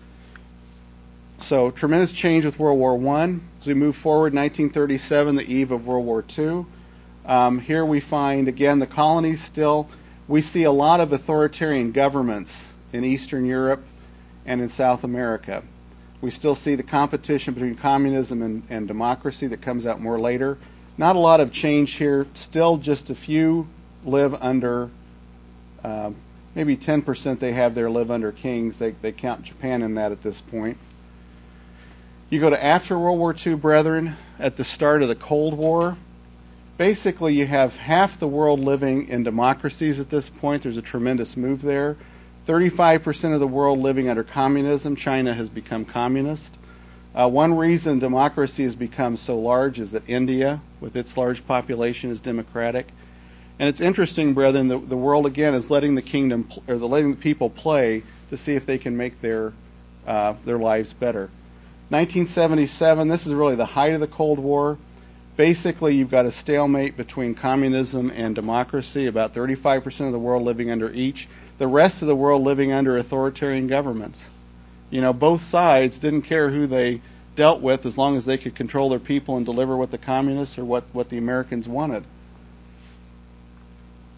So, tremendous change with World War I. As we move forward, 1937, the eve of World War II. Here we find, again, the colonies still. We see a lot of authoritarian governments in Eastern Europe and in South America. We still see the competition between communism and democracy that comes out more later. Not a lot of change here. Still just a few live under, maybe 10% they have there live under kings. They count Japan in that at this point. You go to after World War II, brethren, at the start of the Cold War. Basically, you have half the world living in democracies at this point. There's a tremendous move there. 35% of the world living under communism. China has become communist. One reason democracy has become so large is that India, with its large population, is democratic. And it's interesting, brethren, the world again is letting the people play to see if they can make their lives better. 1977, this is really the height of the Cold War. Basically, you've got a stalemate between communism and democracy, about 35% of the world living under each. The rest of the world living under authoritarian governments. Both sides didn't care who they dealt with as long as they could control their people and deliver what the communists or what the Americans wanted.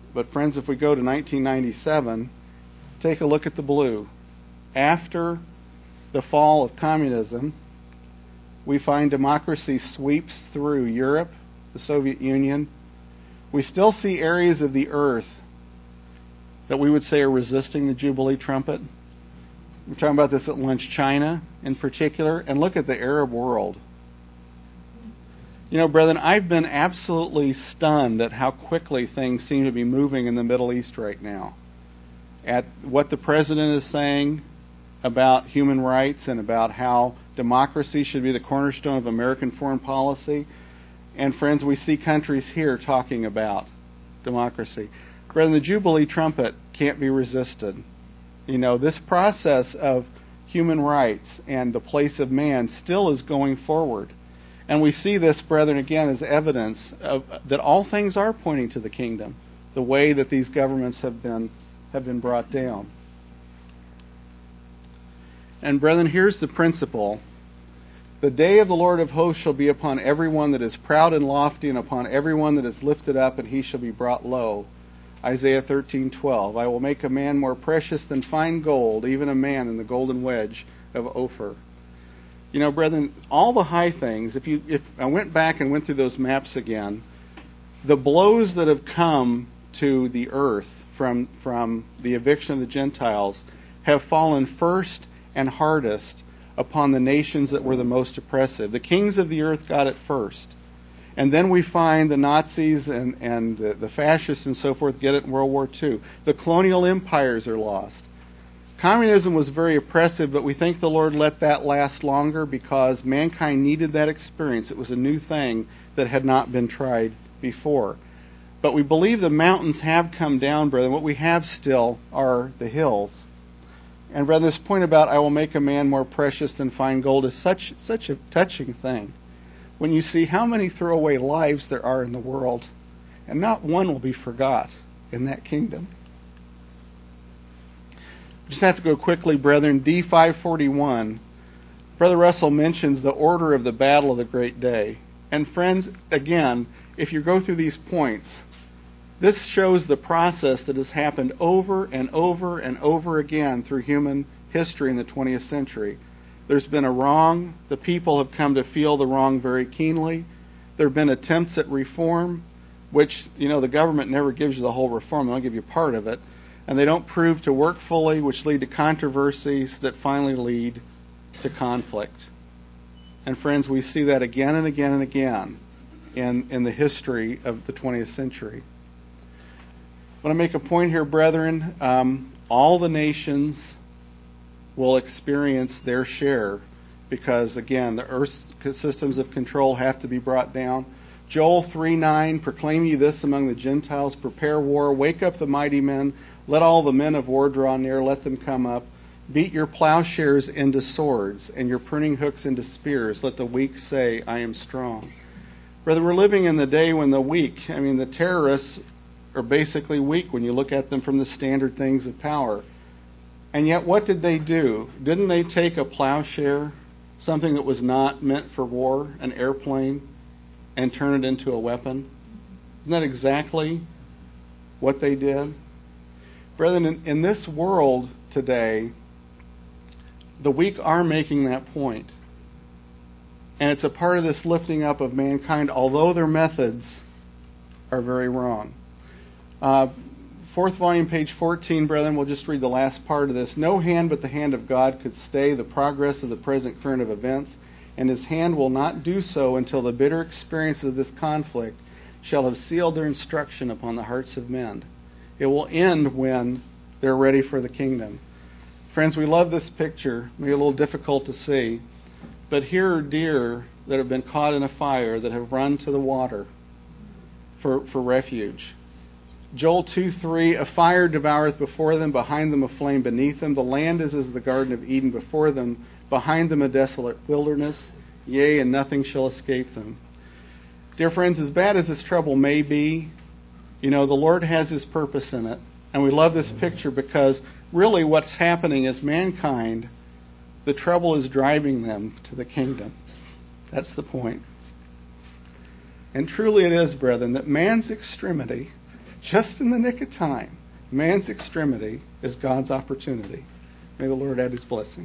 But friends, if we go to 1997, take a look at the blue. After the fall of communism, we find democracy sweeps through Europe, the Soviet Union. We still see areas of the earth that we would say are resisting the Jubilee trumpet. We're talking about this at lunch, China in particular, and look at the Arab world. You know, brethren, I've been absolutely stunned at how quickly things seem to be moving in the Middle East right now. At what the president is saying about human rights and about how democracy should be the cornerstone of American foreign policy. And friends, we see countries here talking about democracy. Brethren, the Jubilee trumpet can't be resisted. You know, this process of human rights and the place of man still is going forward. And we see this, brethren, again as evidence of that all things are pointing to the kingdom, the way that these governments have been brought down. And brethren, here's the principle. The day of the Lord of hosts shall be upon everyone that is proud and lofty, and upon everyone that is lifted up, and he shall be brought low. Isaiah 13:12. I will make a man more precious than fine gold, even a man in the golden wedge of Ophir. You know, brethren, all the high things, if I went back and went through those maps again, the blows that have come to the earth from the eviction of the Gentiles have fallen first and hardest upon the nations that were the most oppressive. The kings of the earth got it first. And then we find the Nazis and the fascists and so forth get it in World War II. The colonial empires are lost. Communism was very oppressive, but we think the Lord let that last longer because mankind needed that experience. It was a new thing that had not been tried before. But we believe the mountains have come down, brethren. What we have still are the hills. And brethren, this point about I will make a man more precious than fine gold is such a touching thing. When you see how many throwaway lives there are in the world, and not one will be forgot in that kingdom. We just have to go quickly, brethren. D541. Brother Russell mentions the order of the battle of the great day. And friends, again, if you go through these points, this shows the process that has happened over and over and over again through human history in the 20th century. There's been a wrong. The people have come to feel the wrong very keenly. There have been attempts at reform, which, you know, the government never gives you the whole reform. They'll give you part of it. And they don't prove to work fully, which lead to controversies that finally lead to conflict. And friends, we see that again and again and again in the history of the 20th century. I want to make a point here, brethren. All the nations will experience their share because, again, the earth's systems of control have to be brought down. Joel 3:9, proclaim ye this among the Gentiles, prepare war, wake up the mighty men, let all the men of war draw near, let them come up. Beat your plowshares into swords and your pruning hooks into spears. Let the weak say, I am strong. Brother, we're living in the day when the terrorists are basically weak when you look at them from the standard things of power. And yet what did they do? Didn't they take a plowshare, something that was not meant for war, an airplane, and turn it into a weapon? Isn't that exactly what they did? Brethren, in this world today, the weak are making that point. And it's a part of this lifting up of mankind, although their methods are very wrong. Fourth volume, page 14, brethren, we'll just read the last part of this. No hand but the hand of God could stay the progress of the present current of events, and his hand will not do so until the bitter experiences of this conflict shall have sealed their instruction upon the hearts of men. It will end when they're ready for the kingdom. Friends, we love this picture. Maybe a little difficult to see, but here are deer that have been caught in a fire that have run to the water for refuge. Joel 2:3, a fire devoureth before them, behind them a flame beneath them. The land is as the Garden of Eden before them, behind them a desolate wilderness, yea, and nothing shall escape them. Dear friends, as bad as this trouble may be, the Lord has his purpose in it. And we love this picture because really what's happening is mankind, the trouble is driving them to the kingdom. That's the point. And truly it is, brethren, that man's extremity just in the nick of time. Man's extremity is God's opportunity. May the Lord add his blessing.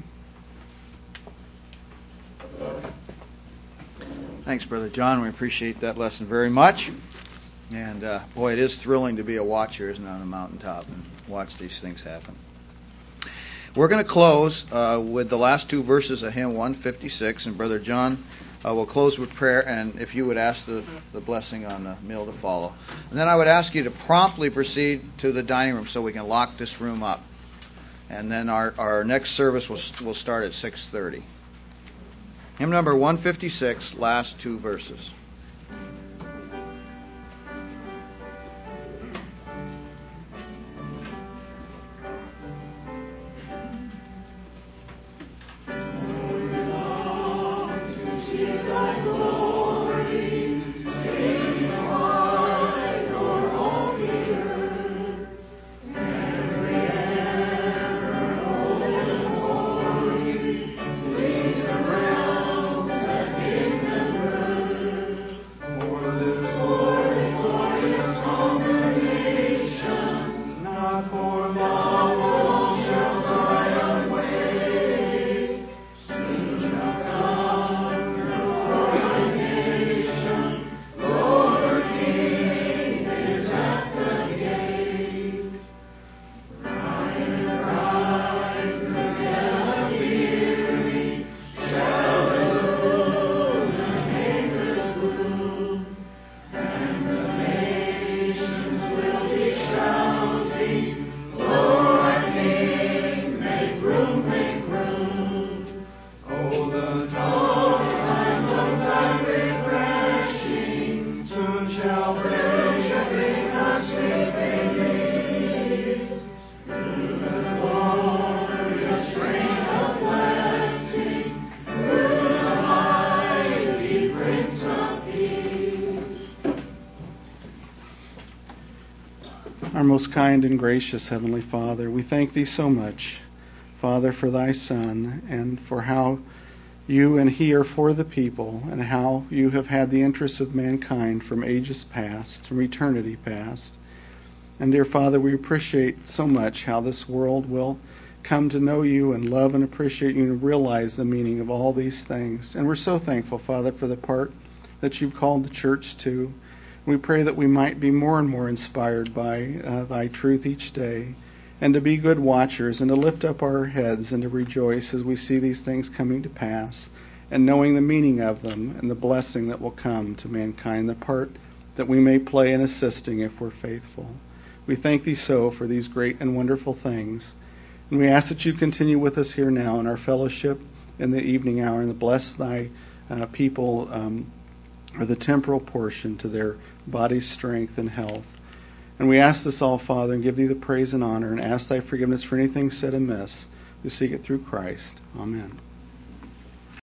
Thanks, Brother John. We appreciate that lesson very much. And boy, it is thrilling to be a watcher, isn't it, on the mountaintop and watch these things happen. We're going to close with the last two verses of hymn 156, and Brother John will close with prayer, and if you would ask the blessing on the meal to follow. And then I would ask you to promptly proceed to the dining room so we can lock this room up. And then our next service will start at 6:30. Hymn number 156, last two verses. Our most kind and gracious Heavenly Father, we thank Thee so much, Father, for Thy Son, and for how You and He are for the people, and how You have had the interests of mankind from ages past, from eternity past. And dear Father, we appreciate so much how this world will come to know You and love and appreciate You and realize the meaning of all these things. And we're so thankful, Father, for the part that You've called the church to. We pray that we might be more and more inspired by Thy truth each day, and to be good watchers, and to lift up our heads and to rejoice as we see these things coming to pass, and knowing the meaning of them and the blessing that will come to mankind, the part that we may play in assisting if we're faithful. We thank Thee so for these great and wonderful things, and we ask that You continue with us here now in our fellowship in the evening hour, and to bless Thy people, or the temporal portion, to their body's strength and health. And we ask this all, Father, and give Thee the praise and honor, and ask Thy forgiveness for anything said amiss. We seek it through Christ. Amen.